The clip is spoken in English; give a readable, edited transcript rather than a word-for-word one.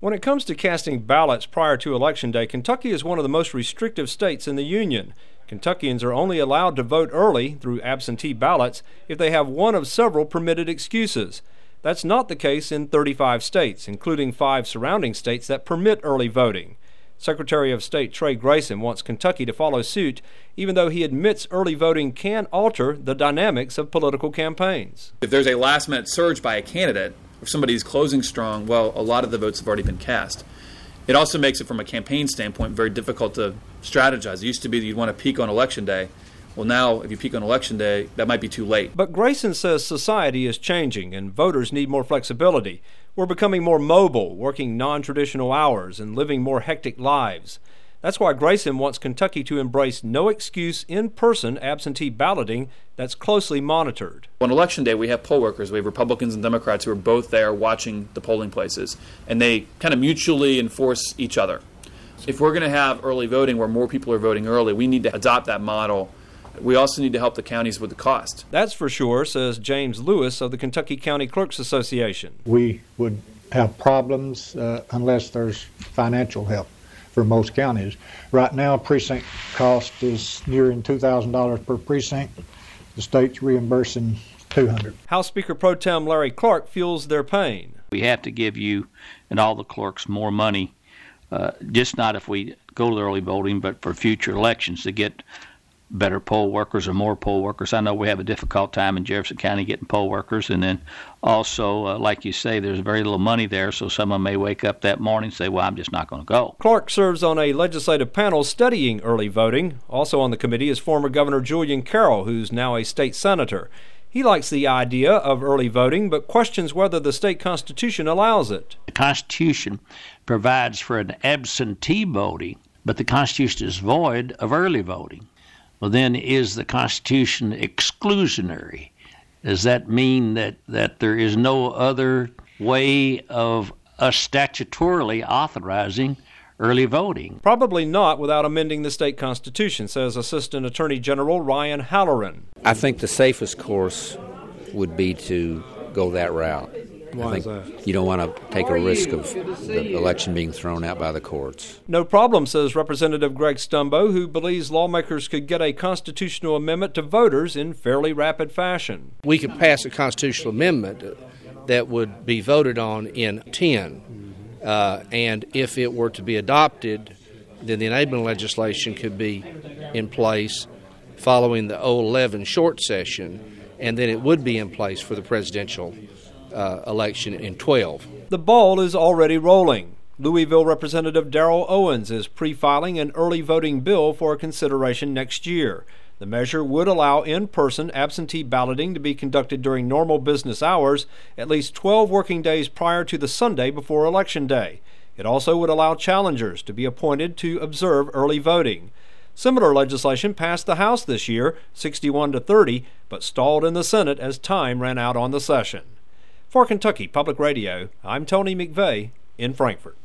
When it comes to casting ballots prior to Election Day, Kentucky is one of the most restrictive states in the Union. Kentuckians are only allowed to vote early through absentee ballots if they have one of several permitted excuses. That's not the case in 35 states, including 5 surrounding states that permit early voting. Secretary of State Trey Grayson wants Kentucky to follow suit, even though he admits early voting can alter the dynamics of political campaigns. If there's a last-minute surge by a candidate, if somebody's closing strong, well, a lot of the votes have already been cast. It also makes it, from a campaign standpoint, very difficult to strategize. It used to be that you'd want to peak on Election Day. Well, now, if you peak on Election Day, that might be too late. But Grayson says society is changing and voters need more flexibility. We're becoming more mobile, working non-traditional hours and living more hectic lives. That's why Grayson wants Kentucky to embrace no-excuse in-person absentee balloting that's closely monitored. On Election Day, we have poll workers. We have Republicans and Democrats who are both there watching the polling places, and they kind of mutually enforce each other. If we're going to have early voting where more people are voting early, we need to adopt that model. We also need to help the counties with the cost. That's for sure, says James Lewis of the Kentucky County Clerks Association. We would have problems unless there's financial help for most counties. Right now, precinct cost is nearing $2,000 per precinct. The state's reimbursing $200. House Speaker Pro Tem Larry Clark feels their pain. We have to give you and all the clerks more money, just not if we go to early voting, but for future elections to get better poll workers or more poll workers. I know we have a difficult time in Jefferson County getting poll workers, and then also, like you say, there's very little money there, so someone may wake up that morning and say, well, I'm just not going to go. Clark serves on a legislative panel studying early voting. Also on the committee is former Governor Julian Carroll, who's now a state senator. He likes the idea of early voting, but questions whether the state constitution allows it. The Constitution provides for an absentee voting, but the Constitution is void of early voting. Well, then, is the Constitution exclusionary? Does that mean that there is no other way of us statutorily authorizing early voting? Probably not without amending the state constitution, says Assistant Attorney General Ryan Halloran. I think the safest course would be to go that route. Why is that? You don't want to take a risk of the election being thrown out by the courts. No problem, says Representative Greg Stumbo, who believes lawmakers could get a constitutional amendment to voters in fairly rapid fashion. We could pass a constitutional amendment that would be voted on in 10, and if it were to be adopted, then the enabling legislation could be in place following the 2011 short session, and then it would be in place for the presidential election in 12. The ball is already rolling. Louisville Representative Darrell Owens is pre-filing an early voting bill for consideration next year. The measure would allow in-person absentee balloting to be conducted during normal business hours, at least 12 working days prior to the Sunday before Election Day. It also would allow challengers to be appointed to observe early voting. Similar legislation passed the House this year, 61-30, but stalled in the Senate as time ran out on the session. For Kentucky Public Radio, I'm Tony McVeigh in Frankfort.